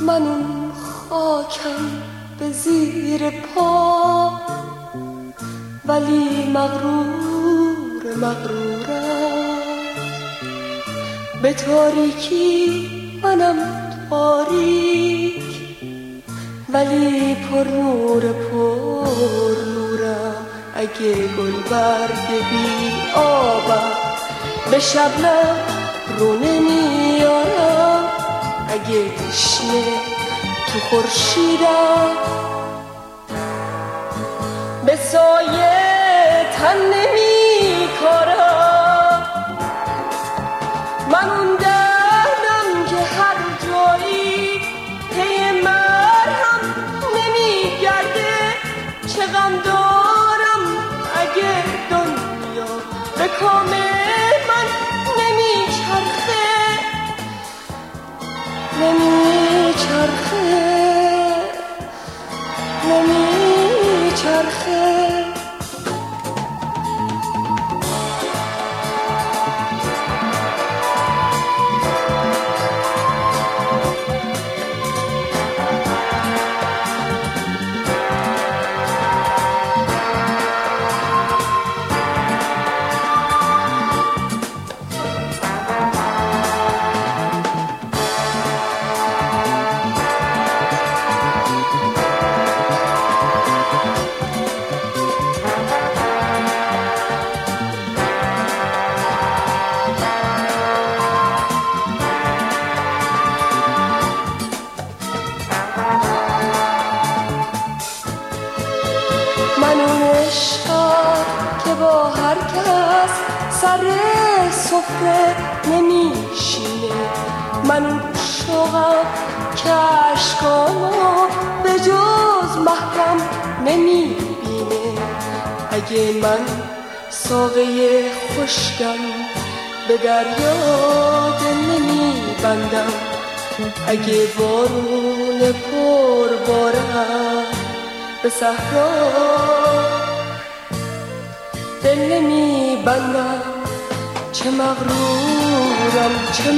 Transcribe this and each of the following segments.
من اون خاکم به زیر پا، ولی مغرورم به تاریکی، منم تاریک ولی پر نورم. اگه گل برگ بی آبم به شبنم رو نمیارم، اگه تشنه تو خورشیدم به سایه تن نمیکارم. من اون دردم که هر جایی پی مرهم نمیگرده، چه غم دارم اگه دنیا به کام من نمیچرخه. من اون عشقم که با هر کس سر سفره نمیشینه، من اون شوقم که عشقامو به جز محرم نمیبینه. اگه من ساقه خشکم به دریا دل نمیبندم، اگه بارون پر بارم به صحرا دل نمیبندم. چه مغرورم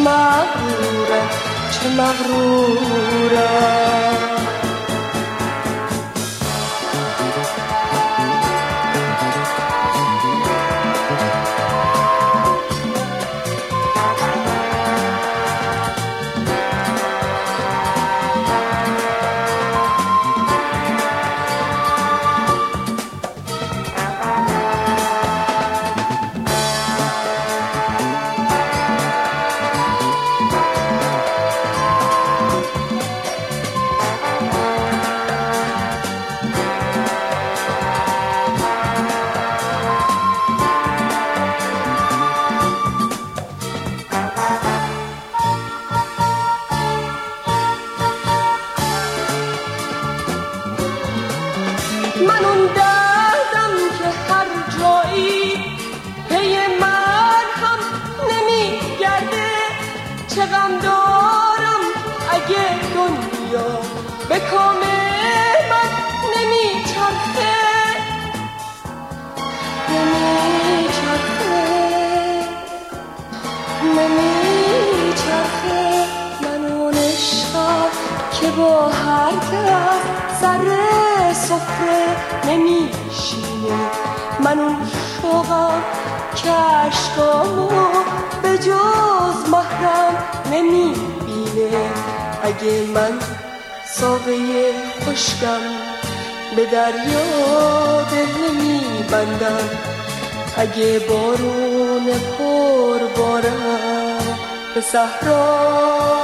من اون دردم که هر جایی پی مرهم نمیگرده، چه غم دارم اگه دنیا به کام من نمیچرخه. من اون عشقم که با هر کس سر سفره نمیشینه، من اون شوقم که عشقامو به جز محرم نمیبینه. اگه من ساقه خشکم به دریا دل نمیبندم، اگه بارون پر بارم به صحرا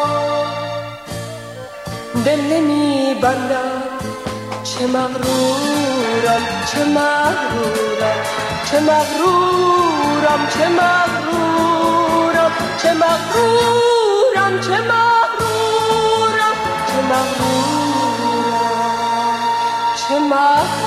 دل نمیبندم. چه مغرورم چه مغرورم